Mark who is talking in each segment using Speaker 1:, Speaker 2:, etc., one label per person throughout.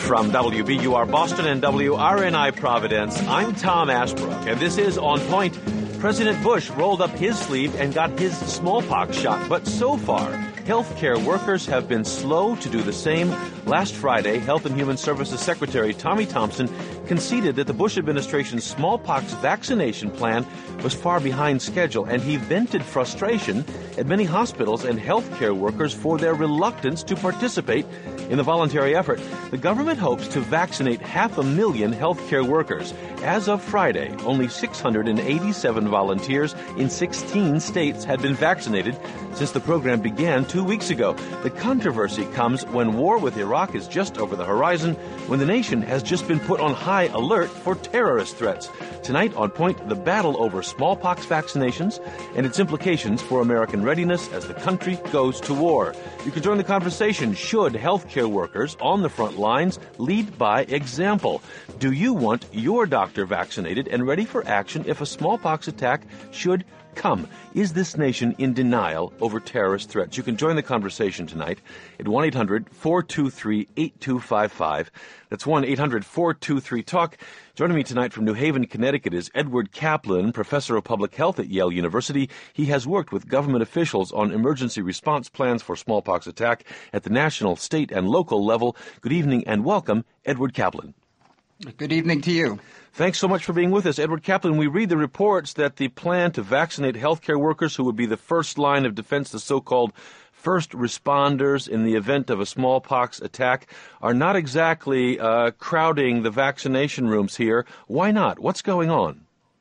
Speaker 1: From WBUR Boston and WRNI Providence, I'm Tom Ashbrook, and this is On Point. President Bush rolled up his sleeve and got his smallpox shot, but so far, healthcare workers have been slow to do the same. Last Friday, Health and Human Services Secretary Tommy Thompson conceded that the Bush administration's smallpox vaccination plan was far behind schedule, and he vented frustration at many hospitals and healthcare workers for their reluctance to participate in the voluntary effort. The government hopes to vaccinate 500,000 healthcare workers. As of Friday, only 687 volunteers in 16 states had been vaccinated since the program began 2 weeks ago. The controversy comes when war with Iraq is just over the horizon, when the nation has just been put on high alert for terrorist threats. Tonight on Point, the battle over smallpox vaccinations and its implications for American readiness as the country goes to war. You can join the conversation. Should healthcare workers on the front lines lead by example? Do you want your doctor vaccinated and ready for action if a smallpox attack should come? Is this nation in denial over terrorist threats? You can join the conversation tonight at 1-800-423-8255. That's 1-800-423-TALK. Joining me tonight from New Haven, Connecticut is Edward Kaplan, professor of public health at Yale University. He has worked with government officials on emergency response plans for smallpox attack at the national, state, and local level. Good evening and welcome, Edward Kaplan.
Speaker 2: Good evening to you.
Speaker 1: Thanks so much for being with us. Edward Kaplan, we read the reports that the plan to vaccinate healthcare workers who would be the first line of defense, the so-called first responders in the event of a smallpox attack, are not exactly crowding the vaccination rooms here. Why not? What's going on?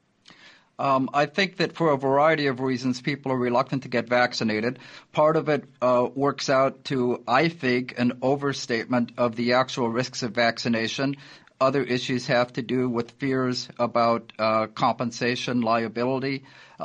Speaker 2: I think that for a variety of reasons, people are reluctant to get vaccinated. Part of it works out to, I think, an overstatement of the actual risks of vaccination. Other issues have to do with fears about compensation, liability,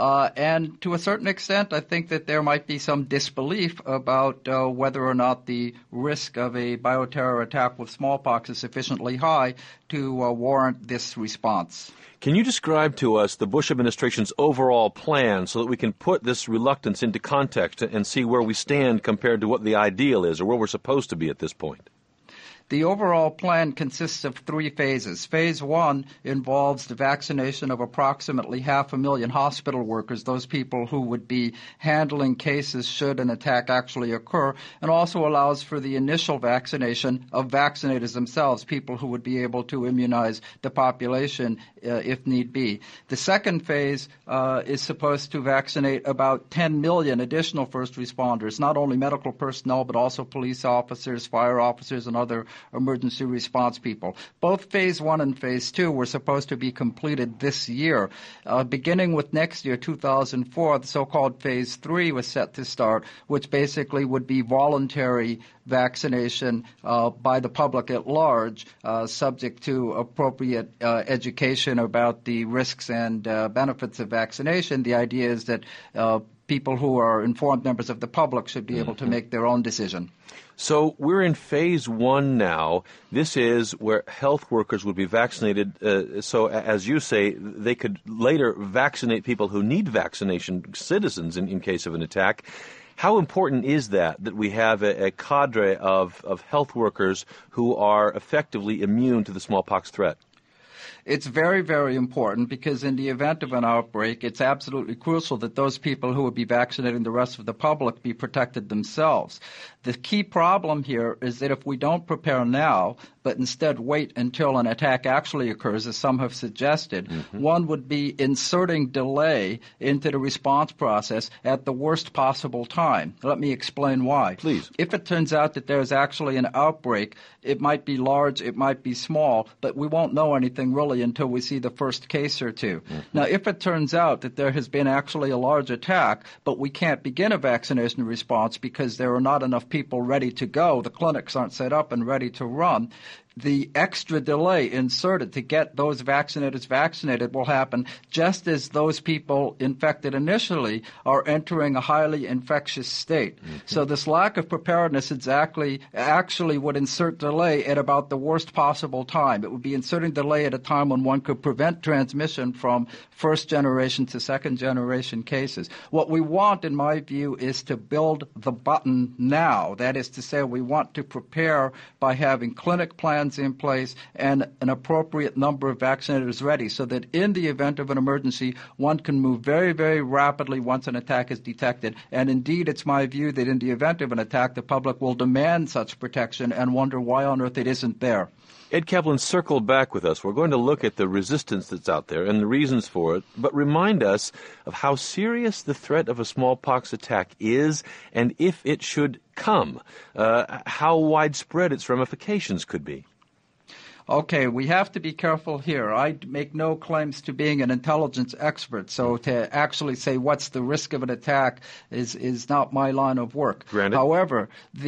Speaker 2: and to a certain extent, I think that there might be some disbelief about whether or not the risk of a bioterror attack with smallpox is sufficiently high to warrant this response.
Speaker 1: Can you describe to us the Bush administration's overall plan so that we can put this reluctance into context and see where we stand compared to what the ideal is or where we're supposed to be at this point?
Speaker 2: The overall plan consists of 3 phases. Phase 1 involves the vaccination of approximately 500,000 hospital workers, those people who would be handling cases should an attack actually occur, and also allows for the initial vaccination of vaccinators themselves, people who would be able to immunize the population if need be. The second phase is supposed to vaccinate about 10 million additional first responders, not only medical personnel, but also police officers, fire officers, and other emergency response people. Both Phase 1 and Phase 2 were supposed to be completed this year. Beginning with next year, 2004, the so-called Phase 3 was set to start, which basically would be voluntary vaccination by the public at large, subject to appropriate education about the risks and benefits of vaccination. The idea is that people who are informed members of the public should be able to make their own decision.
Speaker 1: So we're in Phase 1 now. This is where health workers would be vaccinated. So as you say, they could later vaccinate people who need vaccination, citizens in case of an attack. How important is that we have a cadre of health workers who are effectively immune to the smallpox threat?
Speaker 2: It's very, very important because in the event of an outbreak, it's absolutely crucial that those people who would be vaccinating the rest of the public be protected themselves. The key problem here is that if we don't prepare now, but instead wait until an attack actually occurs, as some have suggested, one would be inserting delay into the response process at the worst possible time. Let me explain why.
Speaker 1: Please.
Speaker 2: If it turns out that there's actually an outbreak, it might be large, it might be small, but we won't know anything really until we see the first case or two. Now, if it turns out that there has been actually a large attack, but we can't begin a vaccination response because there are not enough people ready to go, the clinics aren't set up and ready to run, the extra delay inserted to get those vaccinators vaccinated will happen just as those people infected initially are entering a highly infectious state. So this lack of preparedness actually would insert delay at about the worst possible time. It would be inserting delay at a time when one could prevent transmission from first-generation to second-generation cases. What we want, in my view, is to build the button now. That is to say, we want to prepare by having clinic plans plans in place and an appropriate number of vaccinators ready so that in the event of an emergency, one can move very, very rapidly once an attack is detected. And indeed, it's my view that in the event of an attack, the public will demand such protection and wonder why on earth it isn't there.
Speaker 1: Ed Kaplan, circle back with us. We're going to look at the resistance that's out there and the reasons for it, but remind us of how serious the threat of a smallpox attack is, and if it should come, how widespread its ramifications could be.
Speaker 2: Okay, we have to be careful here. I make no claims to being an intelligence expert, so to actually say what's the risk of an attack is not my line of work.
Speaker 1: Granted.
Speaker 2: However,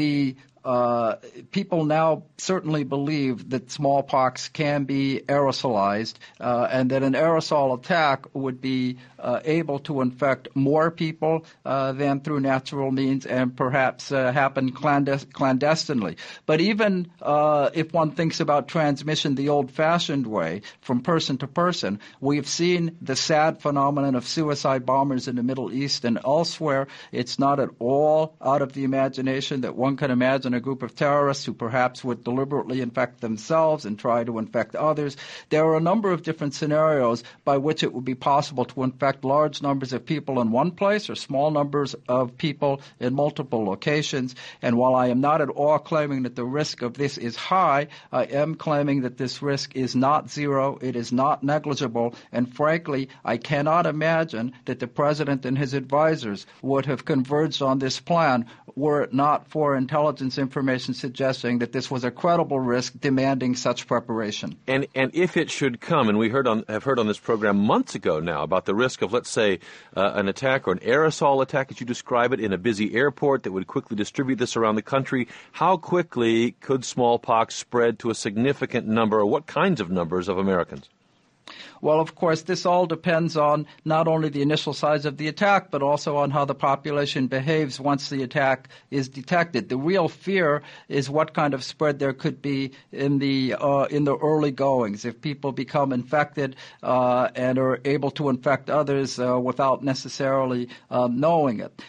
Speaker 2: people now certainly believe that smallpox can be aerosolized and that an aerosol attack would be able to infect more people than through natural means and perhaps happen clandestinely. But even if one thinks about transmission the old-fashioned way, from person to person, we've seen the sad phenomenon of suicide bombers in the Middle East and elsewhere. It's not at all out of the imagination that one can imagine a group of terrorists who perhaps would deliberately infect themselves and try to infect others. There are a number of different scenarios by which it would be possible to infect large numbers of people in one place or small numbers of people in multiple locations. And while I am not at all claiming that the risk of this is high, I am claiming that this risk is not zero, it is not negligible, and frankly, I cannot imagine that the President and his advisors would have converged on this plan were it not for intelligence information suggesting that this was a credible risk demanding such preparation.
Speaker 1: And if it should come, and we have heard on this program months ago now about the risk of, let's say, an attack or an aerosol attack, as you describe it, in a busy airport that would quickly distribute this around the country, how quickly could smallpox spread to a significant number, or what kinds of numbers of Americans?
Speaker 2: Well, of course, this all depends on not only the initial size of the attack, but also on how the population behaves once the attack is detected. The real fear is what kind of spread there could be in the early goings, if people become infected and are able to infect others without necessarily knowing it.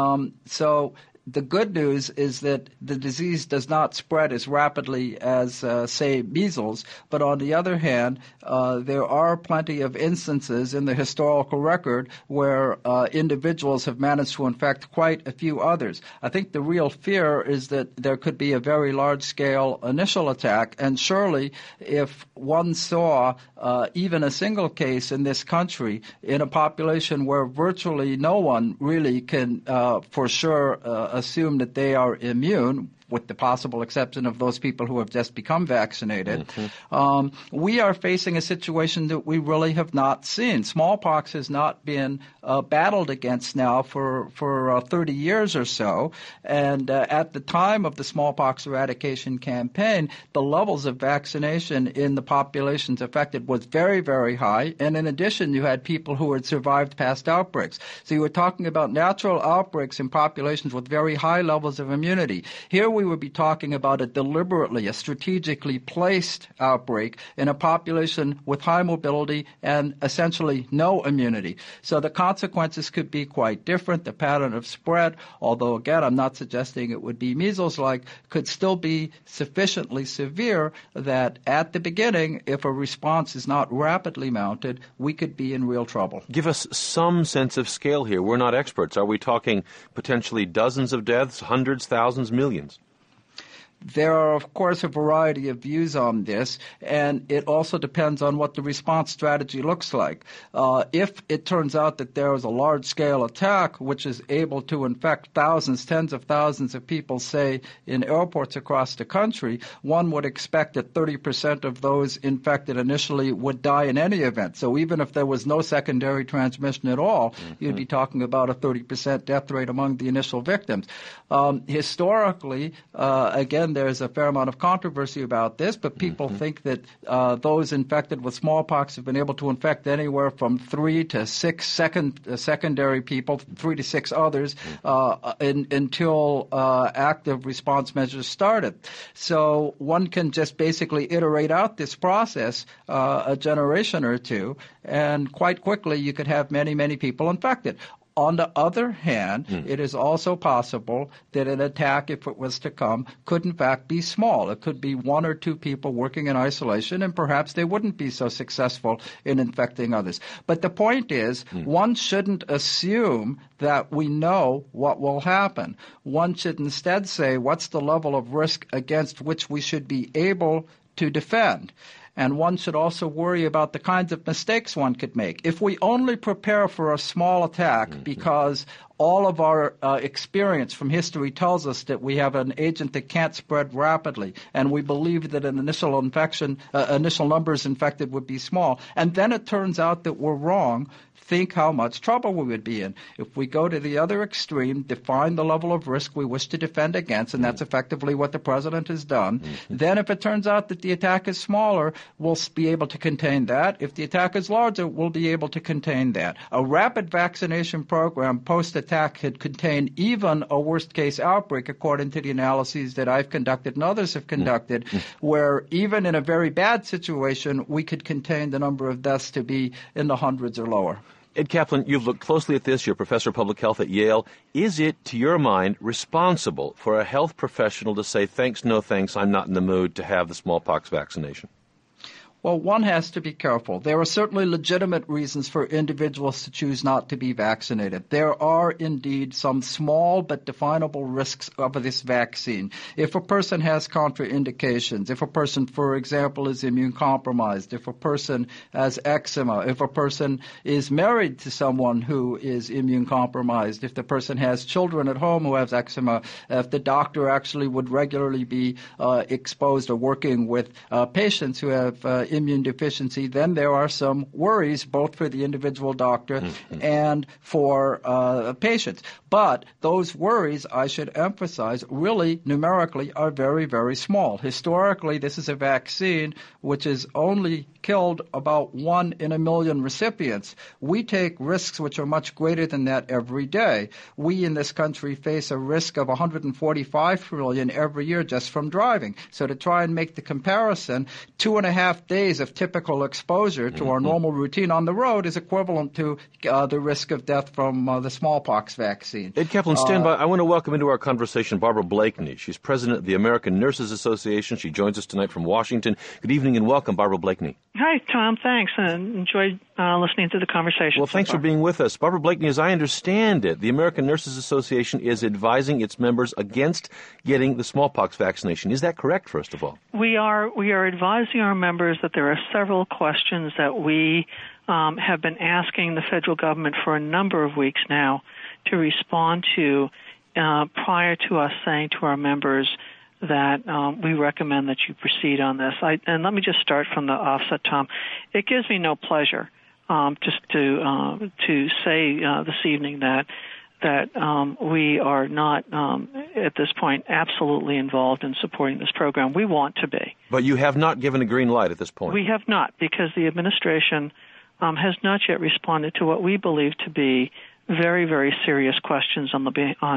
Speaker 2: So the good news is that the disease does not spread as rapidly as, say, measles, but on the other hand, there are plenty of instances in the historical record where individuals have managed to infect quite a few others. I think the real fear is that there could be a very large-scale initial attack, and surely if one saw even a single case in this country in a population where virtually no one really can for sure assume that they are immune, with the possible exception of those people who have just become vaccinated, we are facing a situation that we really have not seen. Smallpox has not been battled against now for 30 years or so, and at the time of the smallpox eradication campaign, the levels of vaccination in the populations affected was very, very high, and in addition, you had people who had survived past outbreaks. So you were talking about natural outbreaks in populations with very high levels of immunity. Here we would be talking about a strategically placed outbreak in a population with high mobility and essentially no immunity. So the consequences could be quite different. The pattern of spread, although again I'm not suggesting it would be measles-like, could still be sufficiently severe that at the beginning, if a response is not rapidly mounted, we could be in real trouble.
Speaker 1: Give us some sense of scale here. We're not experts. Are we talking potentially dozens of deaths, hundreds, thousands, millions?
Speaker 2: There are, of course, a variety of views on this, and it also depends on what the response strategy looks like. If it turns out that there is a large-scale attack which is able to infect thousands, tens of thousands of people, say, in airports across the country, one would expect that 30% of those infected initially would die in any event. So even if there was no secondary transmission at all, you'd be talking about a 30% death rate among the initial victims. Historically, again, there's a fair amount of controversy about this, but people think that those infected with smallpox have been able to infect anywhere from 3 to 6 secondary people, 3 to 6 others, until active response measures started. So one can just basically iterate out this process a generation or two, and quite quickly you could have many, many people infected. On the other hand, it is also possible that an attack, if it was to come, could in fact be small. It could be one or two people working in isolation, and perhaps they wouldn't be so successful in infecting others. But the point is, one shouldn't assume that we know what will happen. One should instead say, what's the level of risk against which we should be able to defend? And one should also worry about the kinds of mistakes one could make. If we only prepare for a small attack because all of our experience from history tells us that we have an agent that can't spread rapidly, and we believe that an initial numbers infected would be small, and then it turns out that we're wrong, think how much trouble we would be in. If we go to the other extreme, define the level of risk we wish to defend against, and that's effectively what the president has done, then if it turns out that the attack is smaller, we'll be able to contain that. If the attack is larger, we'll be able to contain that. A rapid vaccination program post-attack could contain even a worst-case outbreak, according to the analyses that I've conducted and others have conducted, where even in a very bad situation, we could contain the number of deaths to be in the hundreds or lower.
Speaker 1: Ed Kaplan, you've looked closely at this. You're a professor of public health at Yale. Is it, to your mind, responsible for a health professional to say, thanks, no thanks, I'm not in the mood to have the smallpox vaccination?
Speaker 2: Well, one has to be careful. There are certainly legitimate reasons for individuals to choose not to be vaccinated. There are indeed some small but definable risks of this vaccine. If a person has contraindications, if a person, for example, is immune compromised, if a person has eczema, if a person is married to someone who is immune compromised, if the person has children at home who have eczema, if the doctor actually would regularly be exposed or working with patients who have immune deficiency, then there are some worries both for the individual doctor and for patients. But those worries, I should emphasize, really numerically are very, very small. Historically, this is a vaccine which is only killed about 1 in a million recipients. We take risks which are much greater than that every day. We in this country face a risk of 145 million every year just from driving. So to try and make the comparison, 2.5 days of typical exposure to our normal routine on the road is equivalent to the risk of death from the smallpox vaccine.
Speaker 1: Ed Kaplan, stand by. I want to welcome into our conversation Barbara Blakeney. She's president of the American Nurses Association. She joins us tonight from Washington. Good evening and welcome, Barbara Blakeney.
Speaker 3: Hi, Tom. Thanks. I enjoyed listening to the conversation.
Speaker 1: Well, thanks for being with us. Barbara Blakeney, as I understand it, the American Nurses Association is advising its members against getting the smallpox vaccination. Is that correct, first of all?
Speaker 3: We are advising our members that there are several questions that we have been asking the federal government for a number of weeks now to respond to prior to us saying to our members that we recommend that you proceed on this. And let me just start from the offset, Tom. It gives me no pleasure just to say this evening that we are not at this point absolutely involved in supporting this program. We want to be.
Speaker 1: But you have not given a green light at this point.
Speaker 3: We have not, because the administration has not yet responded to what we believe to be very, very serious questions on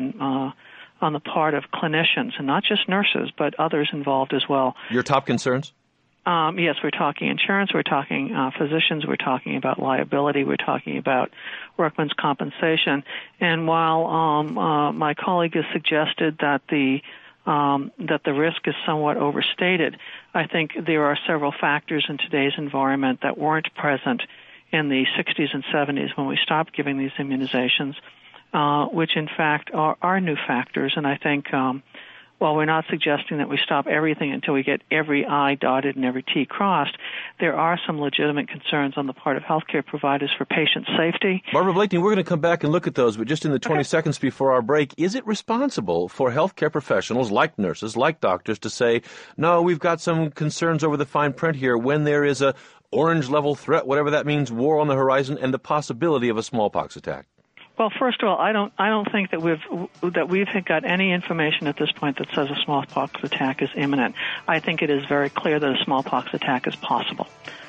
Speaker 3: the part of clinicians, and not just nurses, but others involved as well.
Speaker 1: Your top concerns?
Speaker 3: Yes, we're talking insurance, we're talking physicians, we're talking about liability, we're talking about workman's compensation. And while my colleague has suggested that the risk is somewhat overstated, I think there are several factors in today's environment that weren't present in the 60s and 70s when we stopped giving these immunizations, which in fact are new factors. And I think while we're not suggesting that we stop everything until we get every I dotted and every T crossed, there are some legitimate concerns on the part of healthcare providers for patient safety.
Speaker 1: Barbara Blakeney, we're going to come back and look at those, but just in the 20 seconds before our break, is it responsible for healthcare professionals like nurses, like doctors, to say, no, we've got some concerns over the fine print here when there is a orange-level threat, whatever that means, war on the horizon, and the possibility of a smallpox attack?
Speaker 3: Well, first of all, I don't think that we've got any information at this point that says a smallpox attack is imminent. I think it is very clear that a smallpox attack is possible.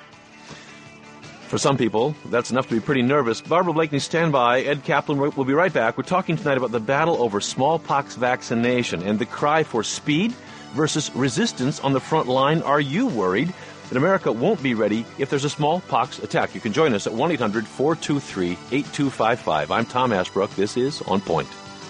Speaker 1: For some people, that's enough to be pretty nervous. Barbara Blakeney, stand by. Ed Kaplan, we'll be right back. We're talking tonight about the battle over smallpox vaccination and the cry for speed versus resistance on the front line. Are you worried? that America won't be ready if there's a smallpox attack. You can join us at 1-800-423-8255. I'm Tom Ashbrook. This is On Point.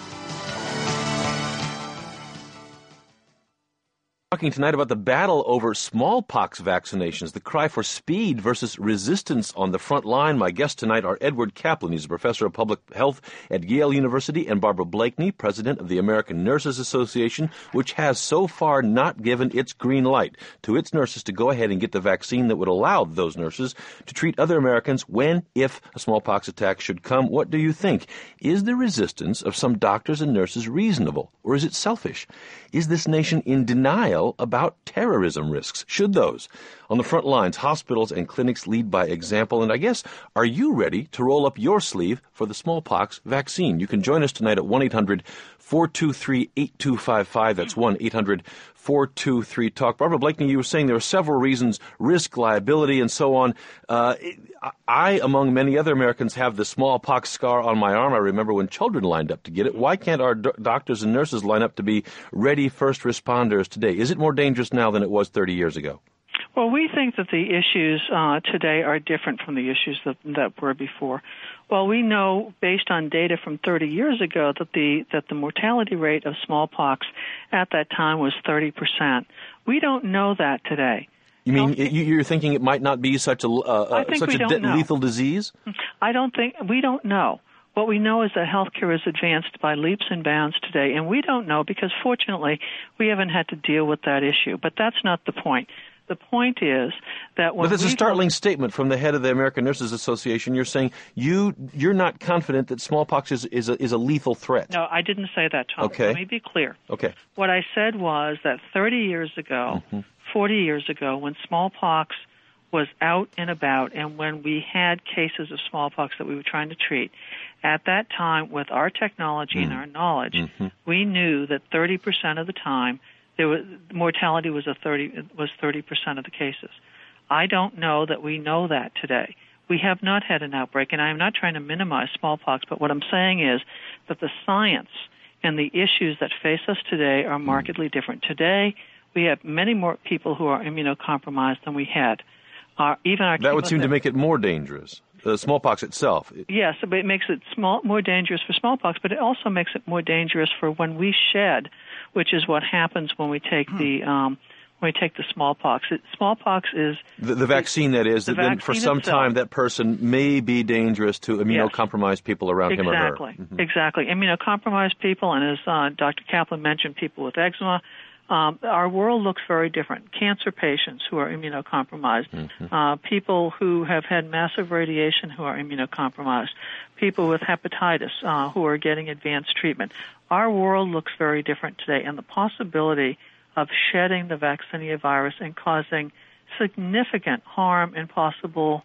Speaker 1: Talking tonight about the battle over smallpox vaccinations, the cry for speed versus resistance on the front line. My guests tonight are Edward Kaplan. He's a professor of public health at Yale University, and Barbara Blakeney, president of the American Nurses Association, which has so far not given its green light to its nurses to go ahead and get the vaccine that would allow those nurses to treat other Americans when, if a smallpox attack should come. What do you think? Is the resistance of some doctors and nurses reasonable, or is it selfish? Is this nation in denial about terrorism risks? Should those on the front lines, hospitals and clinics, lead by example? And I guess, are you ready to roll up your sleeve for the smallpox vaccine? You can join us tonight at 1-800-423-8255. That's 1-800-423-TALK. Barbara Blakeney, you were saying there are several reasons, risk, liability, and so on. I, among many other Americans, have the smallpox scar on my arm. I remember when children lined up to get it. Why can't our doctors and nurses line up to be ready first responders today? Is it more dangerous now than it was 30 years ago?
Speaker 3: Well, we think that the issues today are different from the issues that were before. Well, we know, based on data from 30 years ago, that the mortality rate of smallpox at that time was 30%. We don't know that today.
Speaker 1: You mean you're thinking it might not be such a lethal disease?
Speaker 3: We don't know. What we know is that healthcare is advanced by leaps and bounds today, and we don't know because, fortunately, we haven't had to deal with that issue. But that's not the point. The point is that when
Speaker 1: there's a startling statement from the head of the American Nurses Association. You're saying you're not confident that smallpox is a lethal threat.
Speaker 3: No, I didn't say that, Tom.
Speaker 1: Okay.
Speaker 3: Let me be clear.
Speaker 1: Okay.
Speaker 3: What I said was that 30 years ago, 40 years ago, when smallpox was out and about and when we had cases of smallpox that we were trying to treat, at that time, with our technology and our knowledge, we knew that 30% of the time, mortality was 30% of the cases. I don't know that we know that today. We have not had an outbreak, and I am not trying to minimize smallpox, but what I'm saying is that the science and the issues that face us today are markedly different. Today, we have many more people who are immunocompromised than we had.
Speaker 1: That would seem to make it more dangerous. The smallpox itself.
Speaker 3: Yes, but it makes it more dangerous for smallpox, but it also makes it more dangerous for when we shed, which is what happens when we take the smallpox. Smallpox is
Speaker 1: the vaccine. That is, that then for some time that person may be dangerous to immunocompromised people around him or her.
Speaker 3: Exactly. Immunocompromised people, and as Dr. Kaplan mentioned, people with eczema. Our world looks very different. Cancer patients who are immunocompromised, people who have had massive radiation who are immunocompromised, people with hepatitis who are getting advanced treatment. Our world looks very different today, and the possibility of shedding the vaccinia virus and causing significant harm and possible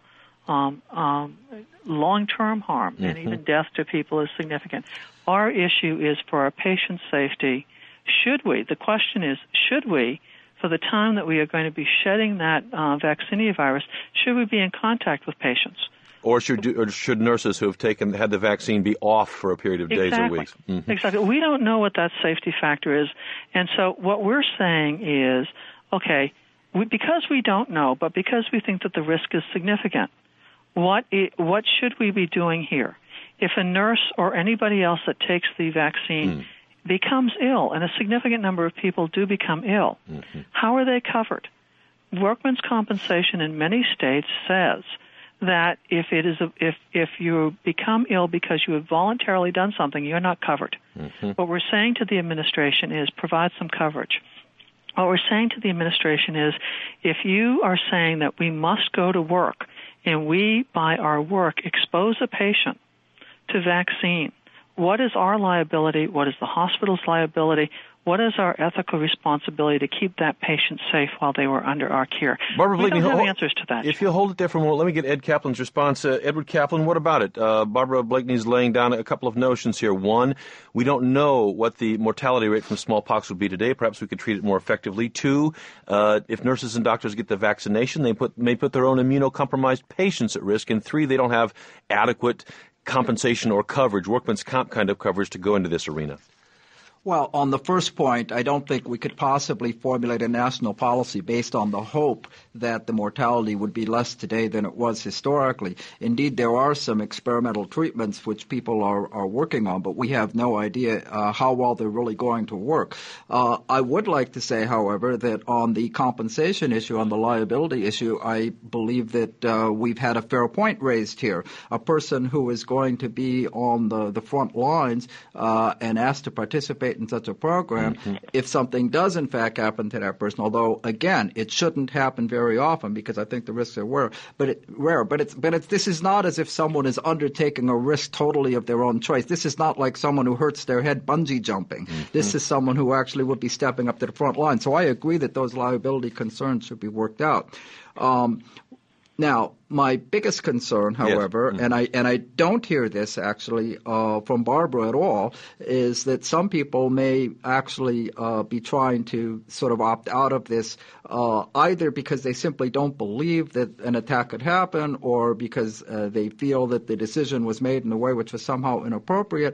Speaker 3: long-term harm and even death to people is significant. Our issue is for our patients' safety. The question is, should we, for the time that we are going to be shedding that vaccinia virus, should we be in contact with patients?
Speaker 1: Or should nurses who have had the vaccine be off for a period of days or weeks?
Speaker 3: Exactly. We don't know what that safety factor is. And so what we're saying is, okay, because we don't know, but because we think that the risk is significant, what should we be doing here? If a nurse or anybody else that takes the vaccine becomes ill, and a significant number of people do become ill, how are they covered? Workmen's compensation in many states says that if you become ill because you have voluntarily done something, you're not covered. What we're saying to the administration is provide some coverage. What we're saying to the administration is if you are saying that we must go to work and we, by our work, expose a patient to vaccine, what is our liability? What is the hospital's liability? What is our ethical responsibility to keep that patient safe while they were under our care?
Speaker 1: Barbara Blakeney,
Speaker 3: we don't have answers to that.
Speaker 1: If you'll hold it there for a moment, let me get Ed Kaplan's response. Edward Kaplan, what about it? Barbara Blakeney's laying down a couple of notions here. One, we don't know what the mortality rate from smallpox would be today. Perhaps we could treat it more effectively. Two, if nurses and doctors get the vaccination, they may put their own immunocompromised patients at risk. And three, they don't have adequate compensation or coverage, workman's comp kind of coverage to go into this arena.
Speaker 2: Well, on the first point, I don't think we could possibly formulate a national policy based on the hope that the mortality would be less today than it was historically. Indeed, there are some experimental treatments which people are working on, but we have no idea how well they're really going to work. I would like to say, however, that on the compensation issue, on the liability issue, I believe that we've had a fair point raised here. A person who is going to be on the front lines and asked to participate in such a program, if something does in fact happen to that person, although again it shouldn't happen very often because I think the risks are rare. This is not as if someone is undertaking a risk totally of their own choice. This is not like someone who hurts their head bungee jumping. This is someone who actually would be stepping up to the front line. So I agree that those liability concerns should be worked out. Now, my biggest concern, however, and I don't hear this actually from Barbara at all, is that some people may actually be trying to sort of opt out of this either because they simply don't believe that an attack could happen or because they feel that the decision was made in a way which was somehow inappropriate.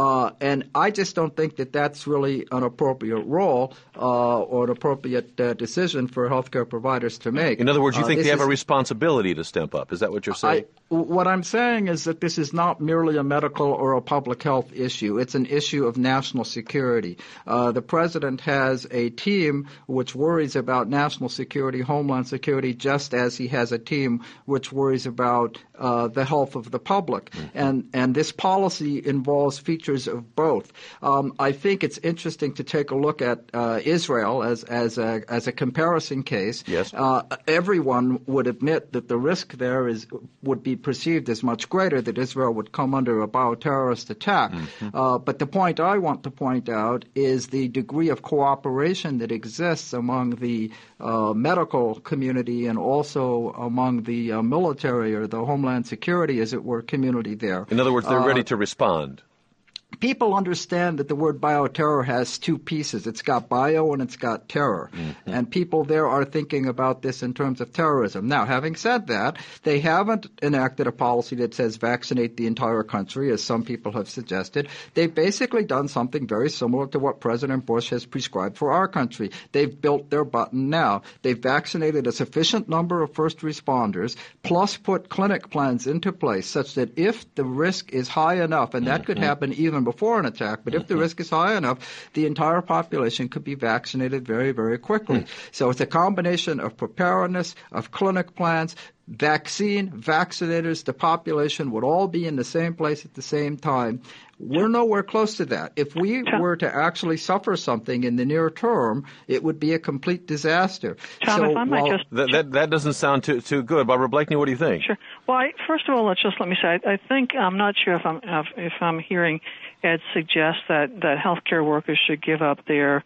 Speaker 2: And I just don't think that that's really an appropriate role or an appropriate decision for healthcare providers to make.
Speaker 1: In other words, you think they have a responsibility to step up. Is that what you're saying?
Speaker 2: What I'm saying is that this is not merely a medical or a public health issue. It's an issue of national security. The president has a team which worries about national security, homeland security, just as he has a team which worries about the health of the public. And this policy involves features of both. I think it's interesting to take a look at Israel as a comparison case.
Speaker 1: Yes.
Speaker 2: Everyone would admit that the risk there would be perceived as much greater, that Israel would come under a bioterrorist attack. But the point I want to point out is the degree of cooperation that exists among the medical community and also among the military or the Homeland Security, as it were, community there.
Speaker 1: In other words, they're ready to respond.
Speaker 2: People understand that the word bioterror has two pieces. It's got bio and it's got terror. And people there are thinking about this in terms of terrorism. Now, having said that, they haven't enacted a policy that says vaccinate the entire country, as some people have suggested. They've basically done something very similar to what President Bush has prescribed for our country. They've built their button now. They've vaccinated a sufficient number of first responders, plus put clinic plans into place such that if the risk is high enough, and that could happen even before an attack, but if the risk is high enough, the entire population could be vaccinated very, very quickly. So it's a combination of preparedness, of clinic plans, vaccine, vaccinators, the population would all be in the same place at the same time. We're nowhere close to that. If we were to actually suffer something in the near term, it would be a complete disaster.
Speaker 3: Tom,
Speaker 2: so
Speaker 3: if I might just...
Speaker 1: That doesn't sound too good. Barbara Blakeney, what do you think?
Speaker 3: Sure. Well, first of all, let me say, I think, I'm not sure if I'm hearing Ed suggest that healthcare workers should give up their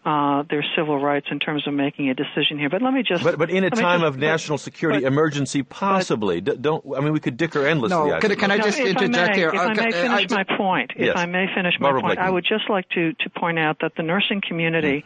Speaker 3: civil rights in terms of making a decision here. But let me just...
Speaker 1: But in a time of national security emergency, possibly. We could dicker endlessly.
Speaker 2: No, can I just interject here?
Speaker 3: If I may finish my point.
Speaker 1: Yes.
Speaker 3: If I may finish my point, I would just like to point out that the nursing community,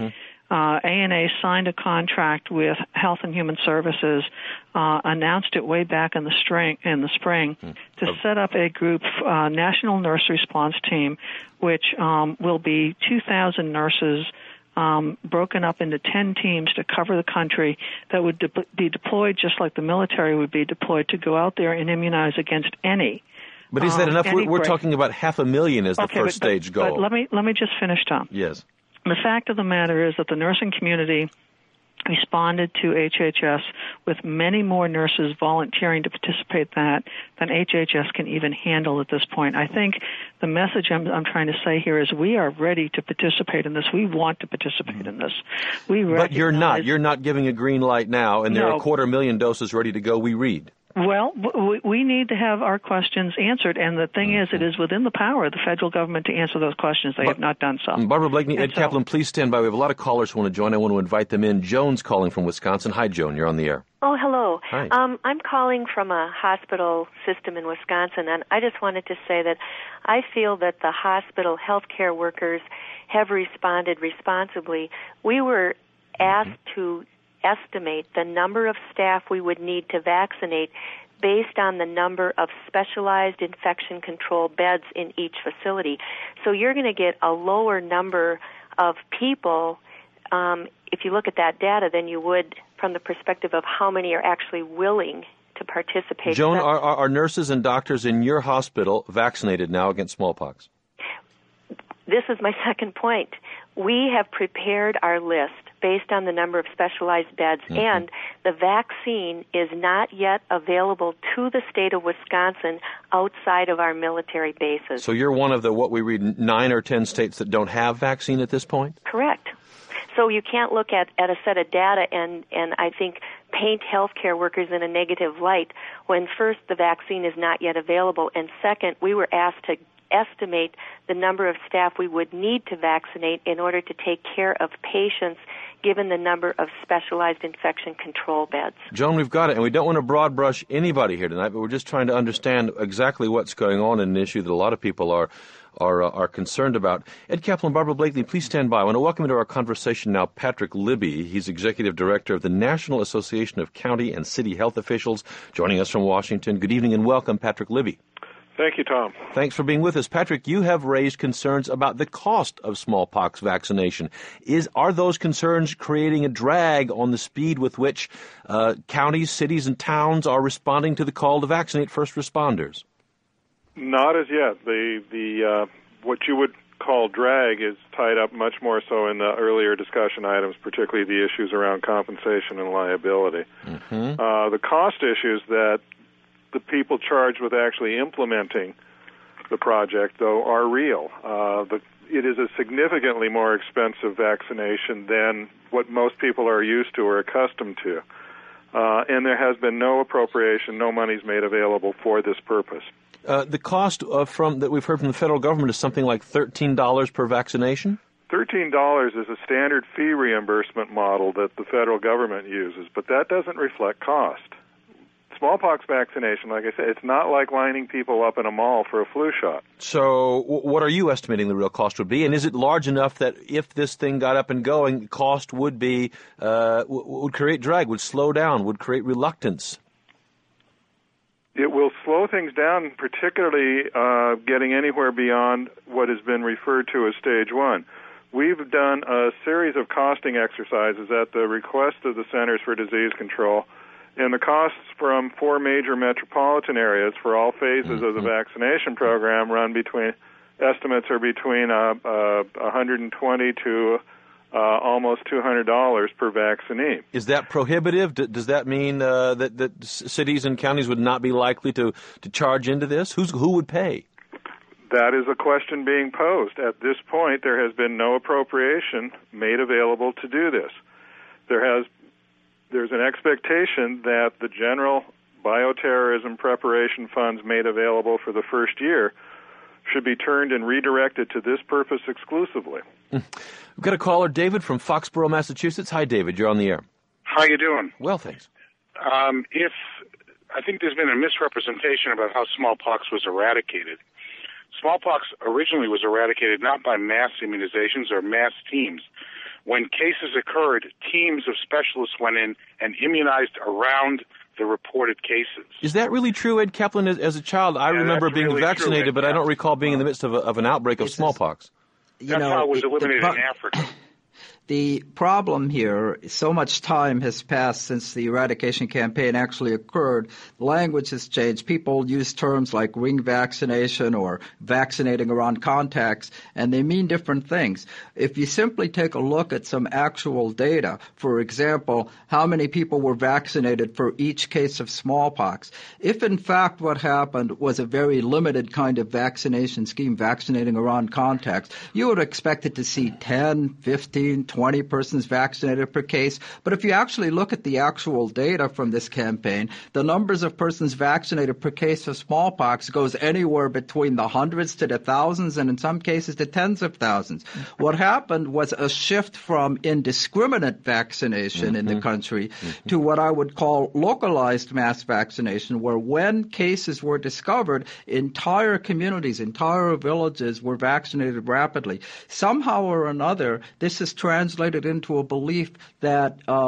Speaker 3: ANA signed a contract with Health and Human Services, announced it way back in the spring, to set up a group, National Nurse Response Team, which will be 2,000 nurses broken up into 10 teams to cover the country that would be deployed just like the military would be deployed to go out there and immunize against any.
Speaker 1: But is that enough? We're talking about 500,000 as the first stage goal.
Speaker 3: But let me just finish, Tom.
Speaker 1: Yes.
Speaker 3: The fact of the matter is that the nursing community responded to HHS with many more nurses volunteering to participate than HHS can even handle at this point. I think the message I'm trying to say here is we are ready to participate in this. We want to participate in this.
Speaker 1: But you're not. You're not giving a green light now, and there are 250,000 doses ready to go, we read.
Speaker 3: Well, we need to have our questions answered, and the thing is, it is within the power of the federal government to answer those questions. They have not done so.
Speaker 1: Barbara Blakeney, Ed Kaplan, please stand by. We have a lot of callers who want to join. I want to invite them in. Joan's calling from Wisconsin. Hi, Joan. You're on the air.
Speaker 4: Oh, hello.
Speaker 1: Hi.
Speaker 4: I'm calling from a hospital system in Wisconsin, and I just wanted to say that I feel that the hospital healthcare workers have responded responsibly. We were asked to estimate the number of staff we would need to vaccinate based on the number of specialized infection control beds in each facility. So you're going to get a lower number of people if you look at that data than you would from the perspective of how many are actually willing to participate.
Speaker 1: Joan, are nurses and doctors in your hospital vaccinated now against smallpox?
Speaker 4: This is my second point. We have prepared our list based on the number of specialized beds, and the vaccine is not yet available to the state of Wisconsin outside of our military bases.
Speaker 1: So you're one of the, what we read, 9 or 10 states that don't have vaccine at this point?
Speaker 4: Correct. So you can't look at a set of data and I think paint healthcare workers in a negative light when first the vaccine is not yet available, and second, we were asked to estimate the number of staff we would need to vaccinate in order to take care of patients given the number of specialized infection control beds.
Speaker 1: Joan, we've got it, and we don't want to broad brush anybody here tonight, but we're just trying to understand exactly what's going on in an issue that a lot of people are concerned about. Ed Kaplan, Barbara Blakely, please stand by. I want to welcome into our conversation now Patrick Libby. He's Executive Director of the National Association of County and City Health Officials, joining us from Washington. Good evening and welcome, Patrick Libby.
Speaker 5: Thank you, Tom.
Speaker 1: Thanks for being with us. Patrick, you have raised concerns about the cost of smallpox vaccination. Are those concerns creating a drag on the speed with which counties, cities, and towns are responding to the call to vaccinate first responders?
Speaker 5: Not as yet. The what you would call drag is tied up much more so in the earlier discussion items, particularly the issues around compensation and liability. The cost issues that the people charged with actually implementing the project, though, are real. It is a significantly more expensive vaccination than what most people are used to or accustomed to. And there has been no appropriation, no money's made available for this purpose.
Speaker 1: The cost that we've heard from the federal government is something like $13 per vaccination?
Speaker 5: $13 is a standard fee reimbursement model that the federal government uses, but that doesn't reflect cost. Smallpox vaccination, like I said, it's not like lining people up in a mall for a flu shot.
Speaker 1: So what are you estimating the real cost would be? And is it large enough that if this thing got up and going, cost would be would create drag, would slow down, would create reluctance?
Speaker 5: It will slow things down, particularly getting anywhere beyond what has been referred to as stage 1. We've done a series of costing exercises at the request of the Centers for Disease Control, and the costs from 4 major metropolitan areas for all phases of the vaccination program estimates are between $120 to almost $200 per vaccinee.
Speaker 1: Is that prohibitive? Does that mean that cities and counties would not be likely to charge into this? Who would pay?
Speaker 5: That is a question being posed. At this point, there has been no appropriation made available to do this. There's an expectation that the general bioterrorism preparation funds made available for the first year should be turned and redirected to this purpose exclusively.
Speaker 1: We've got a caller, David from Foxborough, Massachusetts. Hi, David. You're on the air.
Speaker 6: How you doing?
Speaker 1: Well, thanks.
Speaker 6: I think there's been a misrepresentation about how smallpox was eradicated. Smallpox originally was eradicated not by mass immunizations or mass teams. When cases occurred, teams of specialists went in and immunized around the reported cases.
Speaker 1: Is that really true, Ed Kaplan? As a child, I remember being really vaccinated, but I don't recall being in the midst of an outbreak of smallpox.
Speaker 6: That's how it was eliminated in Africa.
Speaker 2: The problem here, so much time has passed since the eradication campaign actually occurred. Language has changed. People use terms like ring vaccination or vaccinating around contacts, and they mean different things. If you simply take a look at some actual data, for example, how many people were vaccinated for each case of smallpox, if in fact what happened was a very limited kind of vaccination scheme, vaccinating around contacts, you would expect it to see 10, 15, 20 persons vaccinated per case. But if you actually look at the actual data from this campaign, the numbers of persons vaccinated per case of smallpox goes anywhere between the hundreds to the thousands and in some cases the tens of thousands. What happened was a shift from indiscriminate vaccination in the country to what I would call localized mass vaccination, where when cases were discovered, entire communities, entire villages were vaccinated rapidly. Somehow or another, this is translated into a belief that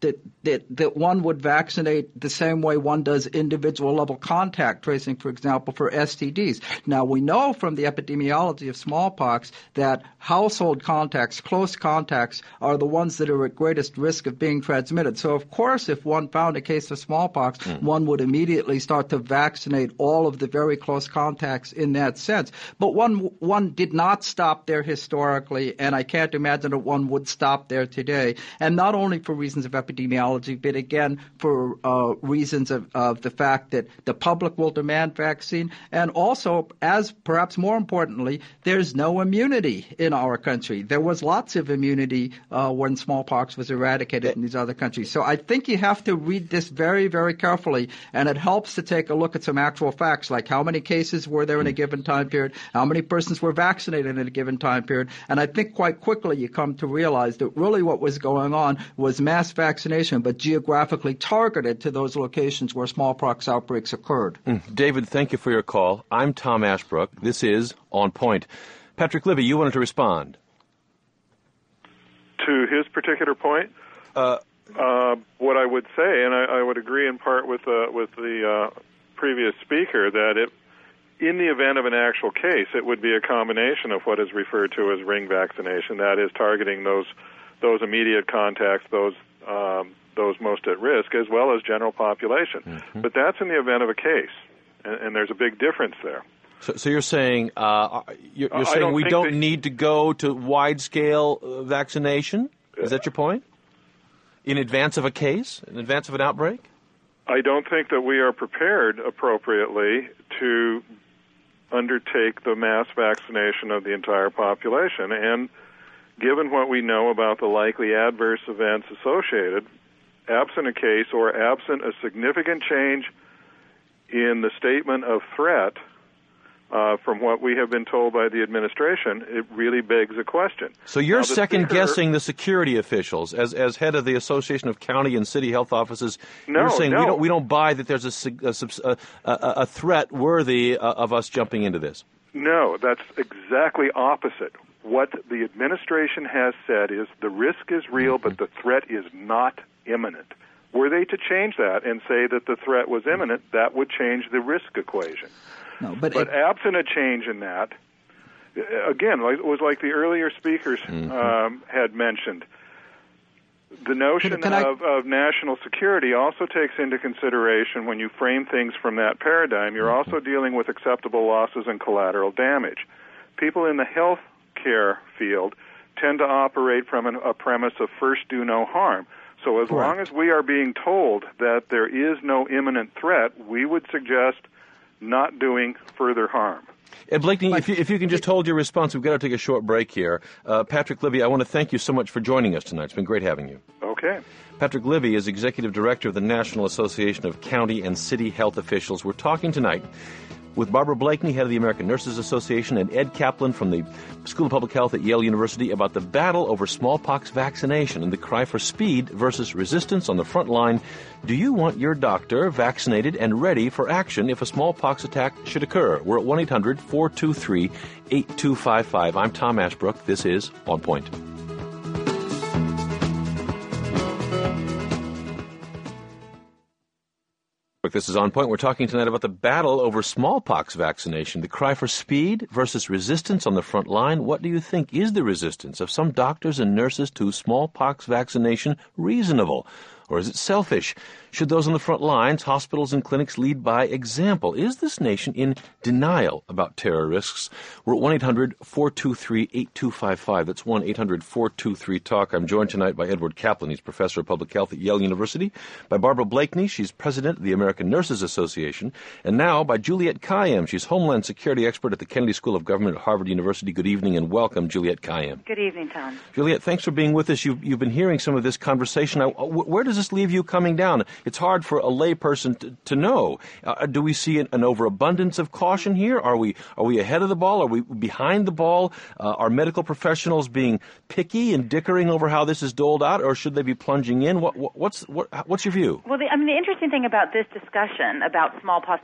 Speaker 2: that one would vaccinate the same way one does individual level contact tracing, for example, for STDs. Now, we know from the epidemiology of smallpox that household contacts, close contacts, are the ones that are at greatest risk of being transmitted. So, of course, if one found a case of smallpox, one would immediately start to vaccinate all of the very close contacts in that sense. But one did not stop there historically, and I can't imagine that one would stop there today. And not only for reasons of epidemiology, but again for reasons of the fact that the public will demand vaccine, and also, as perhaps more importantly, there's no immunity in our country. There was lots of immunity when smallpox was eradicated in these other countries. So I think you have to read this very, very carefully, and it helps to take a look at some actual facts, like how many cases were there in a given time period, how many persons were vaccinated in a given time period, and I think quite quickly you come to realize that really what was going on was mass vaccination, but geographically targeted to those locations where smallpox outbreaks occurred.
Speaker 1: David, thank you for your call. I'm Tom Ashbrook. This is On Point. Patrick Libby, you wanted to respond.
Speaker 5: To his particular point, what I would say, and I would agree in part with the previous speaker, that in the event of an actual case, it would be a combination of what is referred to as ring vaccination, that is targeting those immediate contacts, those most at risk, as well as general population. Mm-hmm. But that's in the event of a case, and there's a big difference there.
Speaker 1: So you're saying you're saying we don't need to go to wide-scale vaccination? Is that your point? In advance of a case? In advance of an outbreak?
Speaker 5: I don't think that we are prepared appropriately to undertake the mass vaccination of the entire population. And given what we know about the likely adverse events associated, absent a case or absent a significant change in the statement of threat, from what we have been told by the administration, it really begs a question.
Speaker 1: So you're second-guessing the security officials as head of the Association of County and City Health Offices. You're saying we don't buy that there's a threat worthy of us jumping into this.
Speaker 5: No, that's exactly opposite. What the administration has said is the risk is real, but the threat is not imminent. Were they to change that and say that the threat was imminent, that would change the risk equation.
Speaker 2: No, but
Speaker 5: absent a change in that, again, it was like the earlier speakers had mentioned, the notion of national security also takes into consideration, when you frame things from that paradigm, you're also dealing with acceptable losses and collateral damage. People in the health care field tend to operate from a premise of first do no harm. So as long as we are being told that there is no imminent threat, we would suggest not doing further harm.
Speaker 1: Blakeney, if you can just hold your response, we've got to take a short break here. Patrick Libby, I want to thank you so much for joining us tonight. It's been great having you.
Speaker 5: Okay.
Speaker 1: Patrick Libby is Executive Director of the National Association of County and City Health Officials. We're talking tonight with Barbara Blakeney, head of the American Nurses Association, and Ed Kaplan from the School of Public Health at Yale University about the battle over smallpox vaccination and the cry for speed versus resistance on the front line. Do you want your doctor vaccinated and ready for action if a smallpox attack should occur? We're at 1-800-423-8255. I'm Tom Ashbrook. This is On Point. This is On Point. We're talking tonight about the battle over smallpox vaccination, the cry for speed versus resistance on the front line. What do you think is the resistance of some doctors and nurses to smallpox vaccination reasonable? Or is it selfish? Should those on the front lines, hospitals and clinics, lead by example? Is this nation in denial about terror risks? We're at 1-800-423-8255. That's 1-800-423-TALK. I'm joined tonight by Edward Kaplan. He's professor of public health at Yale University. By Barbara Blakeney. She's president of the American Nurses Association. And now by Juliette Kayyem. She's Homeland Security expert at the Kennedy School of Government at Harvard University. Good evening and welcome, Juliette Kayyem.
Speaker 7: Good evening, Tom.
Speaker 1: Juliette, thanks for being with us. You've been hearing some of this conversation. Now, where does this leave you coming down? It's hard for a layperson to know. Do we see an overabundance of caution here? Are we ahead of the ball? Are we behind the ball? Are medical professionals being picky and dickering over how this is doled out, or should they be plunging in? What's your view?
Speaker 7: Well, the interesting thing about this discussion about smallpox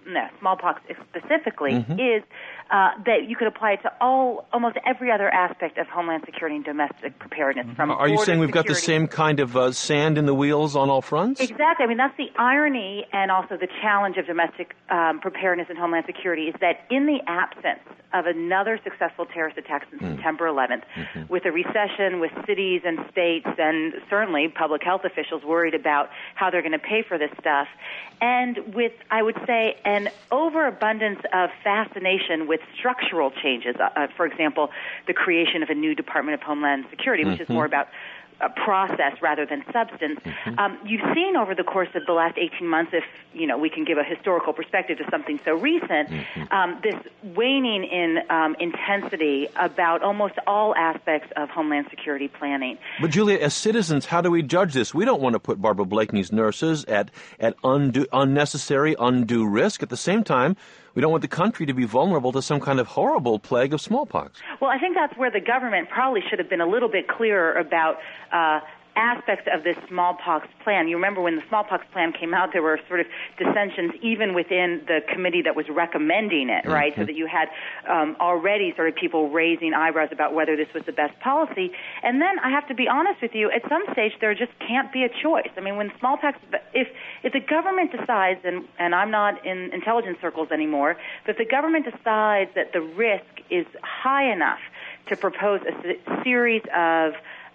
Speaker 7: smallpox specifically, is that you could apply it to almost every other aspect of Homeland Security and domestic preparedness. From
Speaker 1: Are you saying we've got the same kind of sand in the wheels on all fronts?
Speaker 7: Exactly. I mean, that's the irony and also the challenge of domestic preparedness and Homeland Security is that in the absence of another successful terrorist attack since September 11th, with a recession, with cities and states and certainly public health officials worried about how they're going to pay for this stuff, and with, I would say, an overabundance of fascination with structural changes, for example, the creation of a new Department of Homeland Security, which is more about a process rather than substance. You've seen over the course of the last 18 months, if we can give a historical perspective to something so recent, this waning in intensity about almost all aspects of Homeland Security planning.
Speaker 1: But Julia, as citizens, how do we judge this? We don't want to put Barbara Blakeney's nurses at unnecessary, undue risk. At the same time, we don't want the country to be vulnerable to some kind of horrible plague of smallpox.
Speaker 7: Well, I think that's where the government probably should have been a little bit clearer about aspects of this smallpox plan. You remember when the smallpox plan came out, there were sort of dissensions even within the committee that was recommending it, right? So that you had already sort of people raising eyebrows about whether this was the best policy. And then I have to be honest with you, at some stage there just can't be a choice. I mean, when smallpox, if the government decides, and I'm not in intelligence circles anymore, but if the government decides that the risk is high enough to propose a series of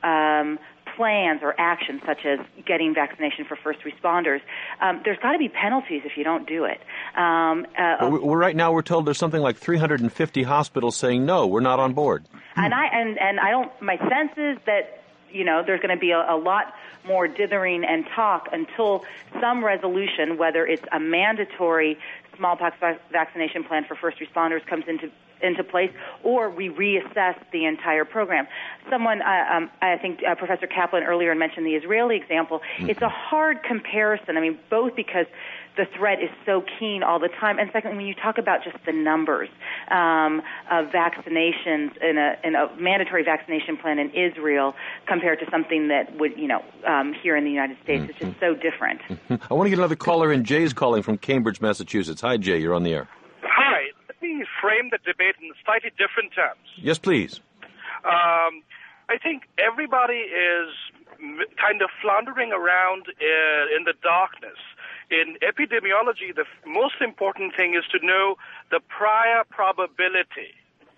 Speaker 7: plans or actions such as getting vaccination for first responders, there's got to be penalties if you don't do it.
Speaker 1: Right now we're told there's something like 350 hospitals saying no, we're not on board.
Speaker 7: And I don't. My sense is that there's going to be a lot more dithering and talk until some resolution, whether it's a mandatory smallpox vaccination plan for first responders comes into place, or we reassess the entire program. Someone, I think Professor Kaplan earlier mentioned the Israeli example. It's a hard comparison. I mean, both because the threat is so keen all the time, and second, when you talk about just the numbers of vaccinations in a mandatory vaccination plan in Israel compared to something that would, here in the United States, it's just so different.
Speaker 1: I want to get another caller in. Jay's calling from Cambridge, Massachusetts. Hi, Jay. You're on the air.
Speaker 8: Hi. Let me frame the debate in slightly different terms.
Speaker 1: Yes, please.
Speaker 8: I think everybody is kind of floundering around in the darkness. In epidemiology, the most important thing is to know the prior probability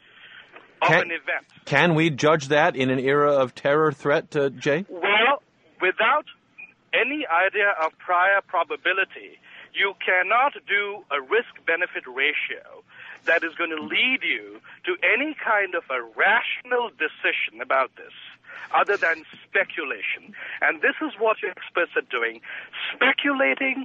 Speaker 8: of an event.
Speaker 1: Can we judge that in an era of terror threat, Jay?
Speaker 8: Well, without any idea of prior probability, you cannot do a risk-benefit ratio that is going to lead you to any kind of a rational decision about this other than speculation. And this is what your experts are doing, speculating.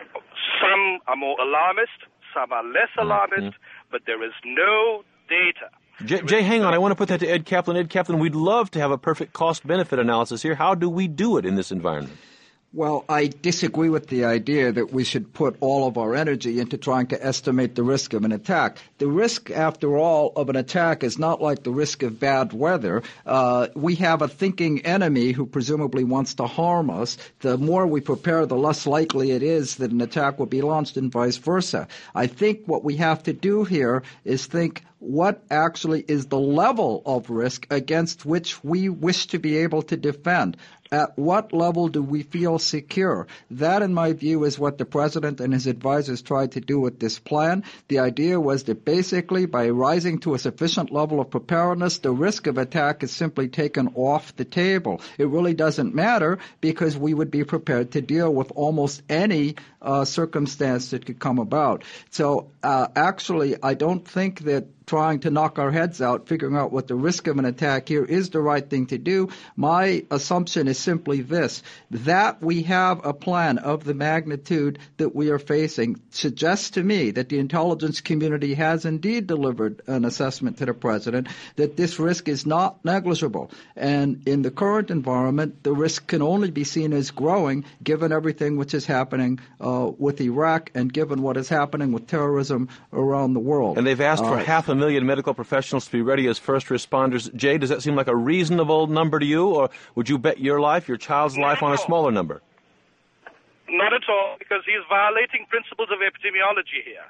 Speaker 8: Some are more alarmist, some are less alarmist, but there is no data.
Speaker 1: Jay, hang on. I want to put that to Ed Kaplan. Ed Kaplan, we'd love to have a perfect cost-benefit analysis here. How do we do it in this environment?
Speaker 2: Well, I disagree with the idea that we should put all of our energy into trying to estimate the risk of an attack. The risk, after all, of an attack is not like the risk of bad weather. We have a thinking enemy who presumably wants to harm us. The more we prepare, the less likely it is that an attack will be launched and vice versa. I think what we have to do here is think what actually is the level of risk against which we wish to be able to defend. At what level do we feel secure? That, in my view, is what the president and his advisors tried to do with this plan. The idea was that basically by rising to a sufficient level of preparedness, the risk of attack is simply taken off the table. It really doesn't matter because we would be prepared to deal with almost any circumstance that could come about. So actually, I don't think that trying to knock our heads out, figuring out what the risk of an attack here is the right thing to do. My assumption is simply this, that we have a plan of the magnitude that we are facing suggests to me that the intelligence community has indeed delivered an assessment to the president that this risk is not negligible. And in the current environment, the risk can only be seen as growing given everything which is happening with Iraq and given what is happening with terrorism around the world.
Speaker 1: And they've asked for 500,000 medical professionals to be ready as first responders. Jay, does that seem like a reasonable number to you, or would you bet your life, your child's life, on a smaller number?
Speaker 8: Not at all, because he is violating principles of epidemiology here.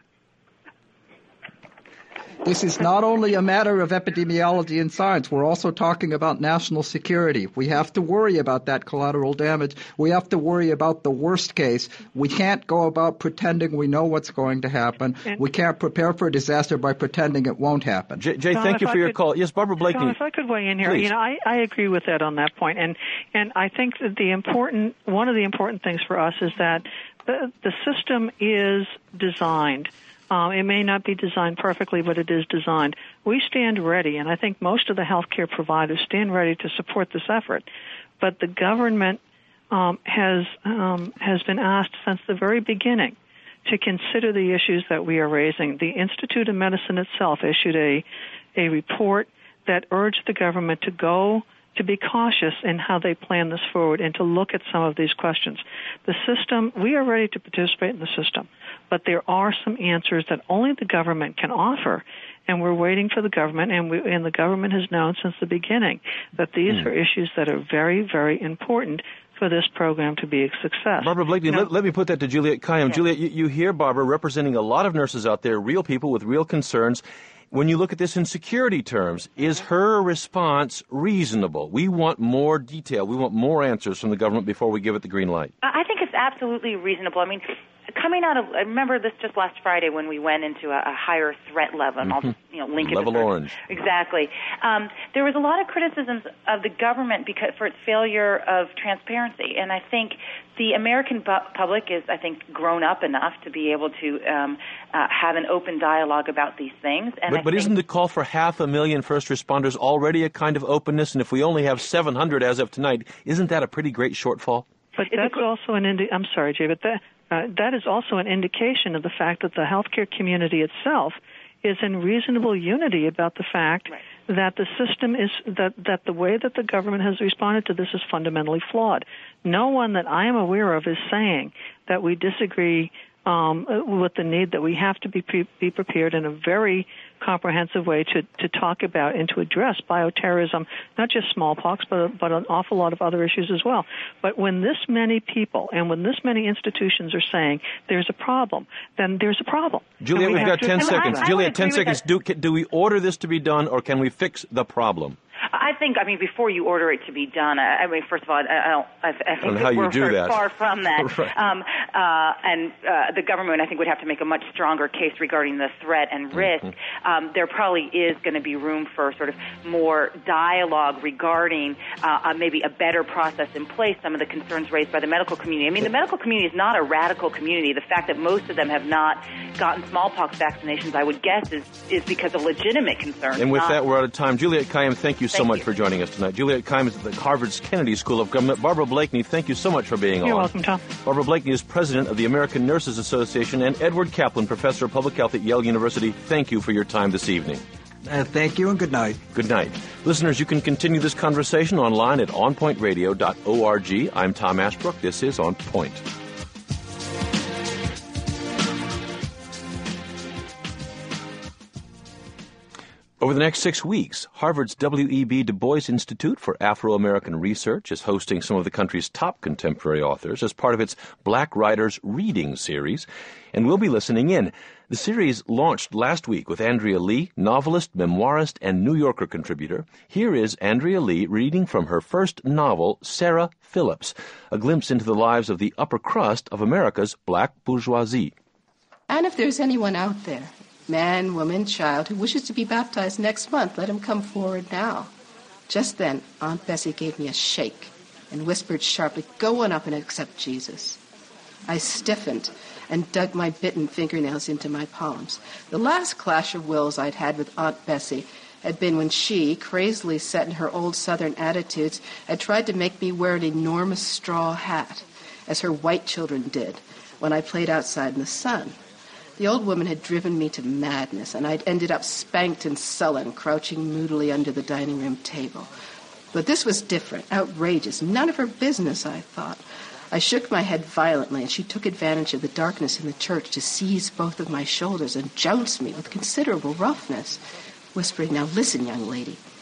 Speaker 2: This is not only a matter of epidemiology and science. We're also talking about national security. We have to worry about that collateral damage. We have to worry about the worst case. We can't go about pretending we know what's going to happen. We can't prepare for a disaster by pretending it won't happen.
Speaker 1: Jay, thank you for your call. Yes, Barbara Blakeney.
Speaker 3: Tom, if I could weigh in here,
Speaker 1: Please.
Speaker 3: I agree with that on that point, and I think that one of the important things for us is that the system is designed. It may not be designed perfectly, but it is designed. We stand ready, and I think most of the healthcare providers stand ready to support this effort. But the government has been asked since the very beginning to consider the issues that we are raising. The Institute of Medicine itself issued a report that urged the government to be cautious in how they plan this forward and to look at some of these questions. The system, we are ready to participate in the system, but there are some answers that only the government can offer, and we're waiting for the government, and the government has known since the beginning that these are issues that are very, very important for this program to be a success.
Speaker 1: Barbara Blakeney, let me put that to Juliet Kayyem. Yeah. Juliet, you hear Barbara representing a lot of nurses out there, real people with real concerns. When you look at this in security terms, is her response reasonable? We want more detail. We want more answers from the government before we give it the green light.
Speaker 7: I think it's absolutely reasonable. I mean, coming out of, I remember this just last Friday when we went into a higher threat level, and I'll just, link it
Speaker 1: level
Speaker 7: to
Speaker 1: orange.
Speaker 7: Exactly. There was a lot of criticisms of the government for its failure of transparency, and I think the American public is, I think, grown up enough to be able to have an open dialogue about these things. And
Speaker 1: but isn't the call for 500,000 first responders already a kind of openness? And if we only have 700 as of tonight, isn't that a pretty great shortfall?
Speaker 3: But that's also I'm sorry, Jay, but that is also an indication of the fact that the healthcare community itself is in reasonable unity about the fact that the system is that the way that the government has responded to this is fundamentally flawed. No one that I am aware of is saying that we disagree with the need that we have to be prepared in a very comprehensive way to talk about and to address bioterrorism, not just smallpox, but an awful lot of other issues as well. But when this many people and when this many institutions are saying there's a problem, then there's a problem.
Speaker 1: Juliet, we've got 10 seconds. Juliet, 10 seconds. Do we order this to be done, or can we fix the problem?
Speaker 7: I think, before you order it to be done, first of all, I think
Speaker 1: how
Speaker 7: we're
Speaker 1: very
Speaker 7: far from that.
Speaker 1: Right.
Speaker 7: And the government, I think, would have to make a much stronger case regarding the threat and risk. There probably is going to be room for sort of more dialogue regarding maybe a better process in place, some of the concerns raised by the medical community. The medical community is not a radical community. The fact that most of them have not gotten smallpox vaccinations, I would guess, is because of legitimate concerns.
Speaker 1: And with that, we're out of time. Juliet Kayyem, thank you so much for joining us tonight. Juliet Kayyem is at the Harvard's Kennedy School of Government. Barbara Blakeney, thank you so much for being on.
Speaker 3: You're welcome, Tom.
Speaker 1: Barbara Blakeney is president of the American Nurses Association, and Edward Kaplan, professor of public health at Yale University. Thank you for your time this evening.
Speaker 2: Thank you and good night.
Speaker 1: Good night. Listeners, you can continue this conversation online at onpointradio.org. I'm Tom Ashbrook. This is On Point. Over the next 6 weeks, Harvard's W.E.B. Du Bois Institute for Afro-American Research is hosting some of the country's top contemporary authors as part of its Black Writers Reading series, and we'll be listening in. The series launched last week with Andrea Lee, novelist, memoirist, and New Yorker contributor. Here is Andrea Lee reading from her first novel, Sarah Phillips, a glimpse into the lives of the upper crust of America's black bourgeoisie.
Speaker 9: And if there's anyone out there, man, woman, child, who wishes to be baptized next month, let him come forward now. Just then, Aunt Bessie gave me a shake and whispered sharply, "Go on up and accept Jesus." I stiffened and dug my bitten fingernails into my palms. The last clash of wills I'd had with Aunt Bessie had been when she, crazily set in her old Southern attitudes, had tried to make me wear an enormous straw hat, as her white children did, when I played outside in the sun. The old woman had driven me to madness, and I'd ended up spanked and sullen, crouching moodily under the dining room table. But this was different, outrageous, none of her business, I thought. I shook my head violently, and she took advantage of the darkness in the church to seize both of my shoulders and jounce me with considerable roughness, whispering, "Now listen, young lady,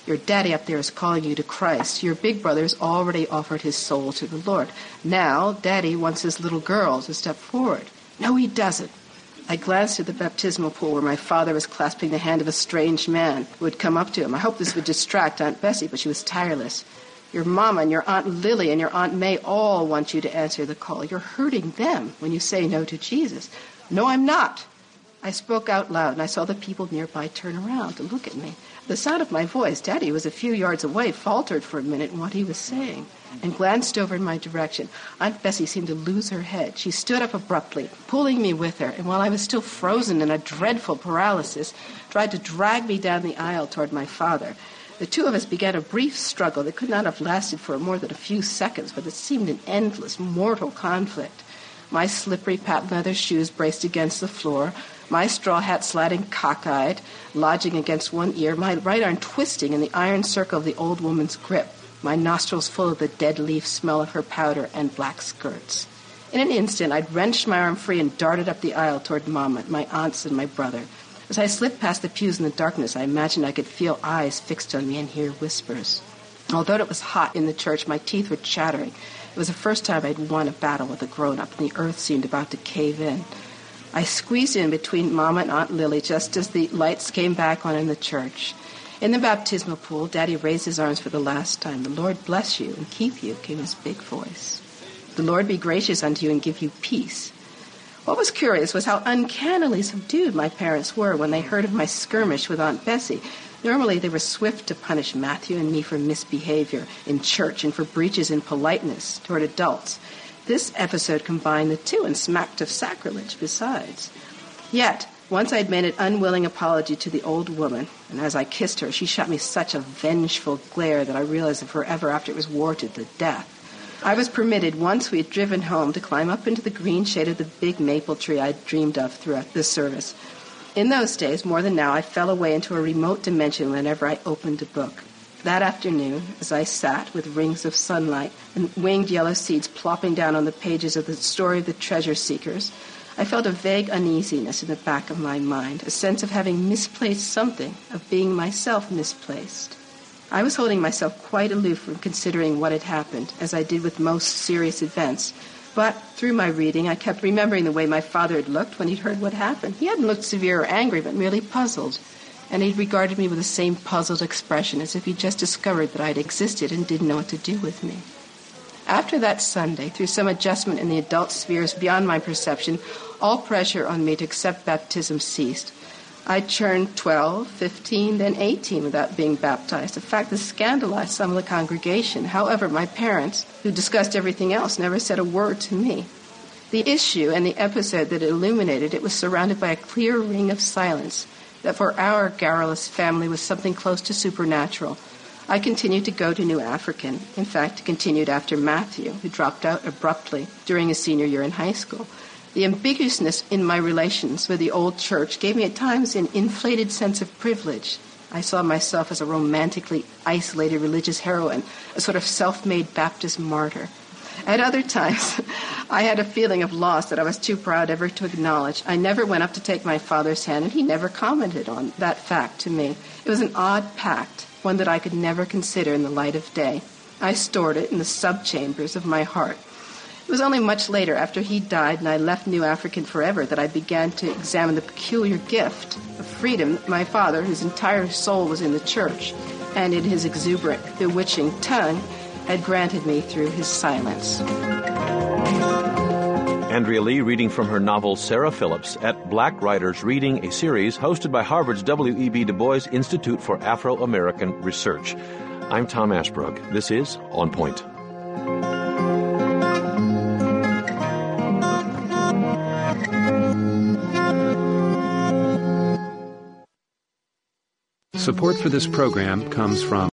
Speaker 9: Your daddy up there is calling you to Christ. Your big brother's already offered his soul to the Lord. Now, Daddy wants his little girl to step forward. No, he doesn't. I glanced at the baptismal pool where my father was clasping the hand of a strange man who had come up to him. I hoped this would distract Aunt Bessie, but she was tireless. Your Mama and your Aunt Lily and your Aunt May all want you to answer the call. You're hurting them when you say no to Jesus. No, I'm not. I spoke out loud, and I saw the people nearby turn around to look at me. The sound of my voice, Daddy was a few yards away, faltered for a minute in what he was saying, and glanced over in my direction. Aunt Bessie seemed to lose her head. She stood up abruptly, pulling me with her, and while I was still frozen in a dreadful paralysis, tried to drag me down the aisle toward my father. The two of us began a brief struggle that could not have lasted for more than a few seconds, but it seemed an endless, mortal conflict. My slippery patent leather shoes braced against the floor, my straw hat slatting cockeyed, lodging against one ear, my right arm twisting in the iron circle of the old woman's grip, my nostrils full of the dead leaf smell of her powder and black skirts. In an instant, I'd wrenched my arm free and darted up the aisle toward Mama, my aunts, and my brother. As I slipped past the pews in the darkness, I imagined I could feel eyes fixed on me and hear whispers. Although it was hot in the church, my teeth were chattering. It was the first time I'd won a battle with a grown-up, and the earth seemed about to cave in. I squeezed in between Mama and Aunt Lily just as the lights came back on in the church. In the baptismal pool, Daddy raised his arms for the last time. "The Lord bless you and keep you," came his big voice. "The Lord be gracious unto you and give you peace." What was curious was how uncannily subdued my parents were when they heard of my skirmish with Aunt Bessie. Normally, they were swift to punish Matthew and me for misbehavior in church and for breaches in politeness toward adults. This episode combined the two and smacked of sacrilege besides. Yet, once I'd made an unwilling apology to the old woman, and as I kissed her, she shot me such a vengeful glare that I realized that forever after it was war to the death. I was permitted, once we had driven home, to climb up into the green shade of the big maple tree I'd dreamed of throughout this service. In those days, more than now, I fell away into a remote dimension whenever I opened a book. That afternoon, as I sat with rings of sunlight and winged yellow seeds plopping down on the pages of the story of the treasure seekers, I felt a vague uneasiness in the back of my mind, a sense of having misplaced something, of being myself misplaced. I was holding myself quite aloof from considering what had happened, as I did with most serious events. But through my reading, I kept remembering the way my father had looked when he'd heard what happened. He hadn't looked severe or angry, but merely puzzled. And he'd regarded me with the same puzzled expression, as if he'd just discovered that I'd existed and didn't know what to do with me. After that Sunday, through some adjustment in the adult spheres beyond my perception, all pressure on me to accept baptism ceased. I turned 12, 15, then 18 without being baptized, a fact that scandalized some of the congregation. However, my parents, who discussed everything else, never said a word to me. The issue and the episode that illuminated it was surrounded by a clear ring of silence that for our garrulous family was something close to supernatural. I continued to go to New African. In fact, continued after Matthew, who dropped out abruptly during his senior year in high school. The ambiguousness in my relations with the old church gave me at times an inflated sense of privilege. I saw myself as a romantically isolated religious heroine, a sort of self-made Baptist martyr. At other times, I had a feeling of loss that I was too proud ever to acknowledge. I never went up to take my father's hand, and he never commented on that fact to me. It was an odd pact, one that I could never consider in the light of day. I stored it in the subchambers of my heart. It was only much later, after he died and I left New African forever, that I began to examine the peculiar gift of freedom that my father, whose entire soul was in the church, and in his exuberant, bewitching tongue, had granted me through his silence.
Speaker 1: Andrea Lee reading from her novel Sarah Phillips at Black Writers Reading, a series hosted by Harvard's W.E.B. Du Bois Institute for Afro-American Research. I'm Tom Ashbrook. This is On Point.
Speaker 10: Support for this program comes from